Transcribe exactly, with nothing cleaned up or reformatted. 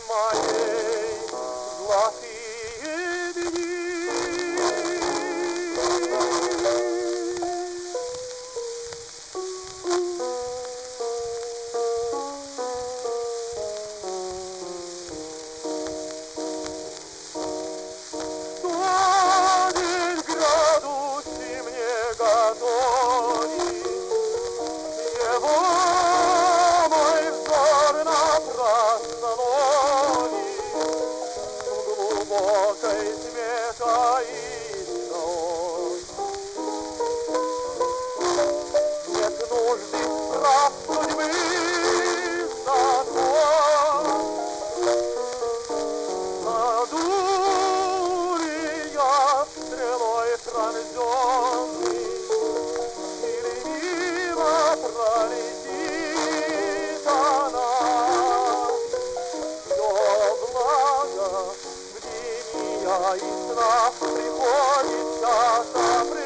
моей золотые дни. Сто день градуси мне готовить, его мой взор напрасно ловит, в глубокой тьме таится он. Нет нужды прав судьбы закон, надул я стрелой пронзенный, или мимо пролетит она. Все благо в дни я и страх приходит часто.